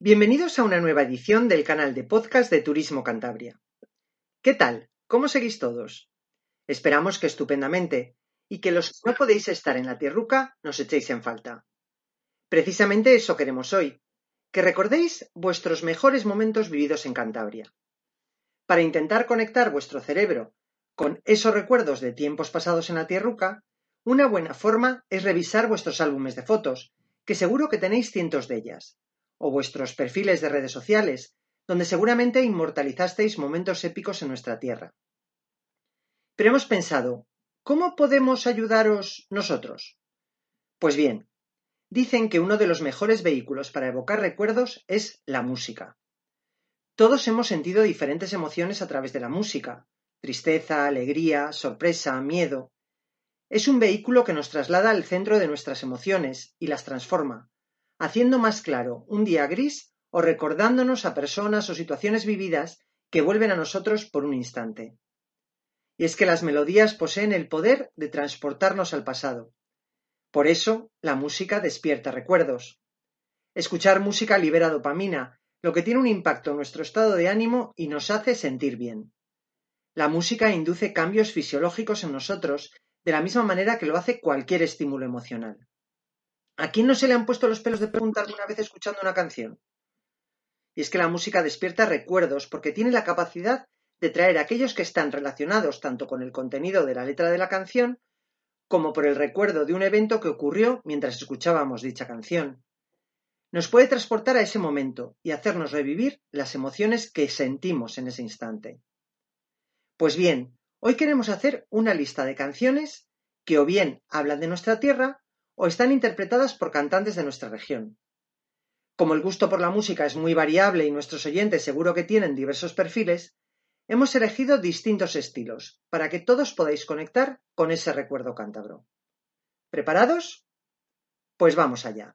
Bienvenidos a una nueva edición del canal de podcast de Turismo Cantabria. ¿Qué tal? ¿Cómo seguís todos? Esperamos que estupendamente y que los que no podéis estar en la tierruca nos echéis en falta. Precisamente eso queremos hoy, que recordéis vuestros mejores momentos vividos en Cantabria. Para intentar conectar vuestro cerebro con esos recuerdos de tiempos pasados en la tierruca, una buena forma es revisar vuestros álbumes de fotos, que seguro que tenéis cientos de ellas, o vuestros perfiles de redes sociales, donde seguramente inmortalizasteis momentos épicos en nuestra tierra. Pero hemos pensado, ¿cómo podemos ayudaros nosotros? Pues bien, dicen que uno de los mejores vehículos para evocar recuerdos es la música. Todos hemos sentido diferentes emociones a través de la música: tristeza, alegría, sorpresa, miedo. Es un vehículo que nos traslada al centro de nuestras emociones y las transforma, haciendo más claro un día gris o recordándonos a personas o situaciones vividas que vuelven a nosotros por un instante. Y es que las melodías poseen el poder de transportarnos al pasado. Por eso, la música despierta recuerdos. Escuchar música libera dopamina, lo que tiene un impacto en nuestro estado de ánimo y nos hace sentir bien. La música induce cambios fisiológicos en nosotros de la misma manera que lo hace cualquier estímulo emocional. ¿A quién no se le han puesto los pelos de punta alguna vez escuchando una canción? Y es que la música despierta recuerdos porque tiene la capacidad de traer aquellos que están relacionados tanto con el contenido de la letra de la canción como por el recuerdo de un evento que ocurrió mientras escuchábamos dicha canción. Nos puede transportar a ese momento y hacernos revivir las emociones que sentimos en ese instante. Pues bien, hoy queremos hacer una lista de canciones que o bien hablan de nuestra tierra o están interpretadas por cantantes de nuestra región. Como el gusto por la música es muy variable y nuestros oyentes seguro que tienen diversos perfiles, hemos elegido distintos estilos para que todos podáis conectar con ese recuerdo cántabro. ¿Preparados? Pues vamos allá.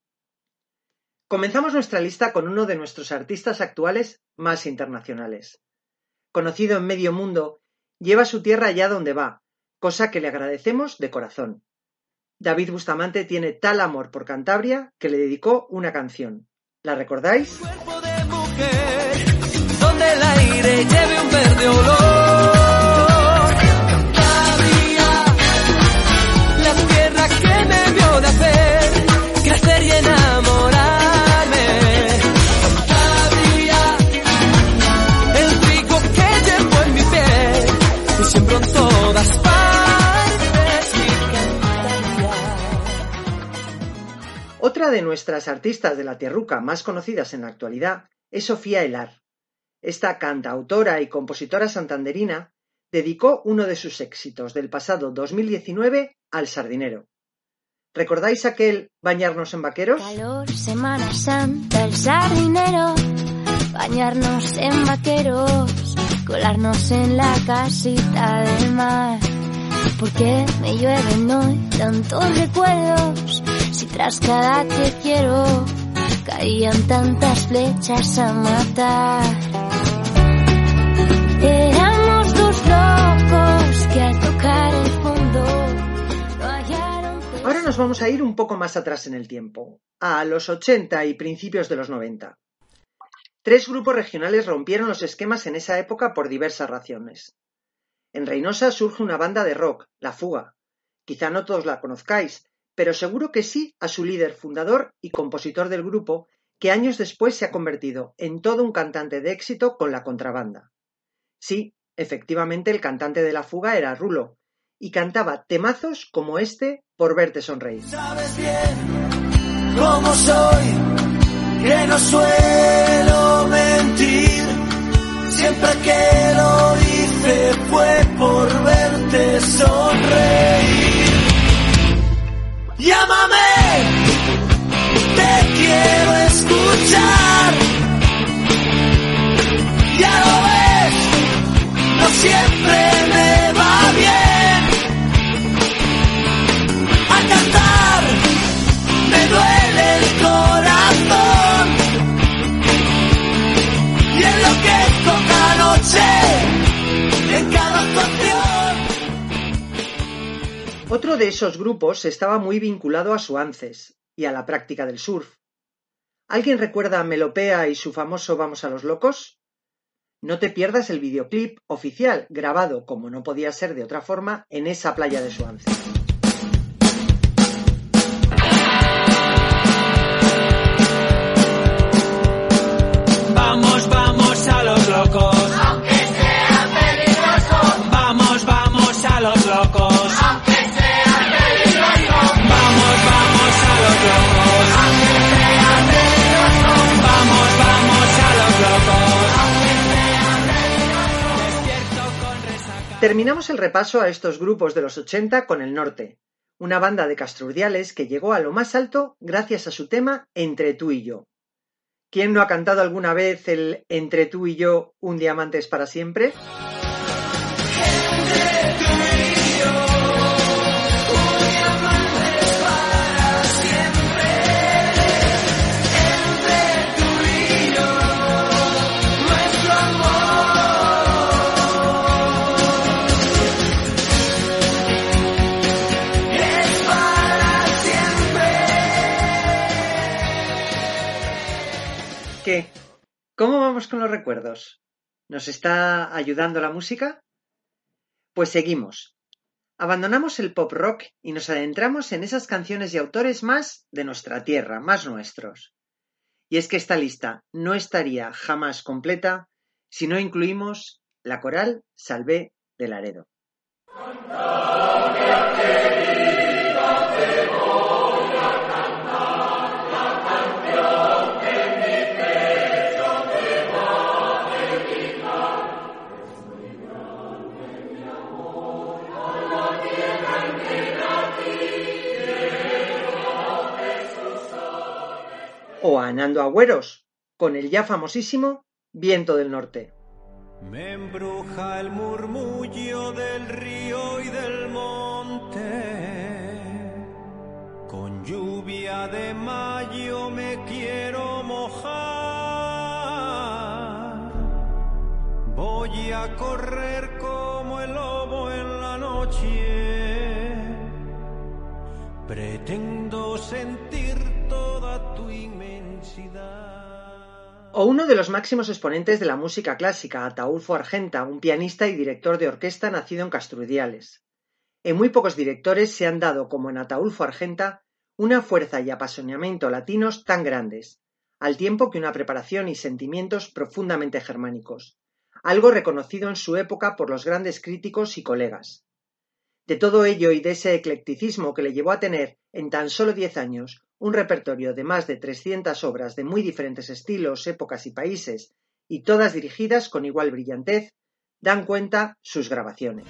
Comenzamos nuestra lista con uno de nuestros artistas actuales más internacionales. Conocido en medio mundo, lleva su tierra allá donde va, cosa que le agradecemos de corazón. David Bustamante tiene tal amor por Cantabria que le dedicó una canción. ¿La recordáis? Cuerpo de mujer, donde el aire lleve un verde olor. Cantabria, la tierra que me vio nacer, crecer y enamorarme. Cantabria, el trigo que llevo en mi piel, y siempre en todas partes. Otra de nuestras artistas de la tierruca más conocidas en la actualidad es Sofía Elar. Esta cantautora y compositora santanderina dedicó uno de sus éxitos del pasado 2019 al sardinero. ¿Recordáis aquel Bañarnos en vaqueros? Calor, Semana Santa, el sardinero, bañarnos en vaqueros, colarnos en la casita del mar. Porque me llueven hoy tantos recuerdos, si tras cada te quiero caían tantas flechas a matar. Éramos dos locos que al tocar el fondo no hallaron. Ahora nos vamos a ir un poco más atrás en el tiempo, a los 80 y principios de los 90. 3 grupos regionales rompieron los esquemas en esa época por diversas razones. En Reinosa surge una banda de rock, La Fuga. Quizá no todos la conozcáis, pero seguro que sí a su líder fundador y compositor del grupo, que años después se ha convertido en todo un cantante de éxito con La Contrabanda. Sí, efectivamente el cantante de La Fuga era Rulo, y cantaba temazos como este, Por verte sonreír. Sabes bien cómo soy, que no suelo mentir. Siempre que lo hice fue por verte sonreír. Llámame, te quiero escuchar. Ya lo ves, no siempre me va bien. A cantar me duele el corazón y enloquezco cada noche en cada actuación. Otro de esos grupos estaba muy vinculado a su ANCES y a la práctica del surf. ¿Alguien recuerda a Melopea y su famoso Vamos a los locos? No te pierdas el videoclip oficial, grabado, como no podía ser de otra forma, en esa playa de Suanze. Vamos, vamos a los locos, aunque sea peligroso. vamos, vamos a los locos, Aunque sea peligroso. vamos, vamos a los locos, Aunque sea peligroso. vamos, vamos a los locos. Aunque sea peligroso. Despierto con resaca. Terminamos el repaso a estos grupos de los 80 con El Norte, una banda de castrurdiales que llegó a lo más alto gracias a su tema Entre tú y yo. ¿Quién no ha cantado alguna vez el Entre tú y yo, un diamante es para siempre? ¿Qué? ¿Cómo vamos con los recuerdos? ¿Nos está ayudando la música? Pues seguimos. Abandonamos el pop rock y nos adentramos en esas canciones y autores más de nuestra tierra, más nuestros. Y es que esta lista no estaría jamás completa si no incluimos la coral Salvé de Laredo. O a Nando Agüeros, con el ya famosísimo Viento del Norte. Me embruja el murmullo del río y del monte. Con lluvia de mayo me quiero mojar. Voy a correr como el lobo en la noche. Pretendo sentir toda tu inmensidad. O uno de los máximos exponentes de la música clásica, Ataúlfo Argenta, un pianista y director de orquesta nacido en Castrurdiales. En muy pocos directores se han dado, como en Ataúlfo Argenta, una fuerza y apasionamiento latinos tan grandes, al tiempo que una preparación y sentimientos profundamente germánicos, algo reconocido en su época por los grandes críticos y colegas. De todo ello y de ese eclecticismo que le llevó a tener, en tan solo 10 años, un repertorio de más de 300 obras de muy diferentes estilos, épocas y países, y todas dirigidas con igual brillantez, dan cuenta sus grabaciones.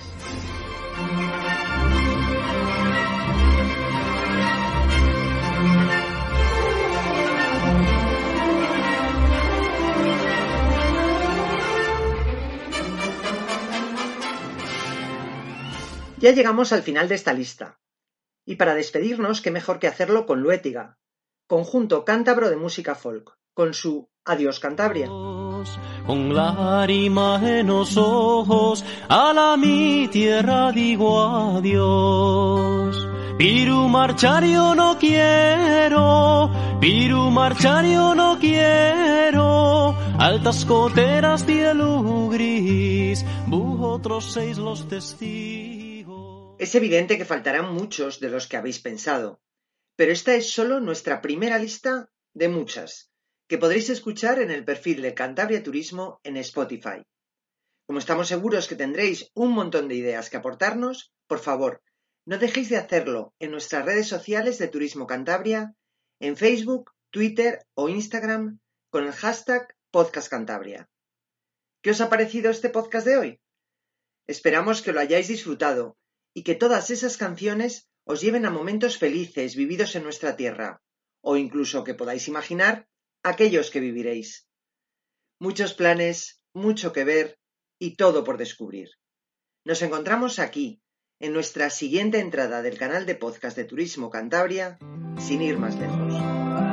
Ya llegamos al final de esta lista. Y para despedirnos, qué mejor que hacerlo con Luétiga, conjunto cántabro de música folk, con su Adiós Cantabria. Con lágrimas en los ojos, a la mi tierra digo adiós. Piru marchar yo no quiero, piru marchar yo no quiero. Altas coteras cielo gris, vosotros sois los testigos. Es evidente que faltarán muchos de los que habéis pensado, pero esta es solo nuestra primera lista de muchas, que podréis escuchar en el perfil de Cantabria Turismo en Spotify. Como estamos seguros que tendréis un montón de ideas que aportarnos, por favor, no dejéis de hacerlo en nuestras redes sociales de Turismo Cantabria, en Facebook, Twitter o Instagram, con el hashtag #PodcastCantabria. ¿Qué os ha parecido este podcast de hoy? Esperamos que lo hayáis disfrutado y que todas esas canciones os lleven a momentos felices vividos en nuestra tierra, o incluso que podáis imaginar aquellos que viviréis. Muchos planes, mucho que ver y todo por descubrir. Nos encontramos aquí, en nuestra siguiente entrada del canal de podcast de Turismo Cantabria, sin ir más lejos.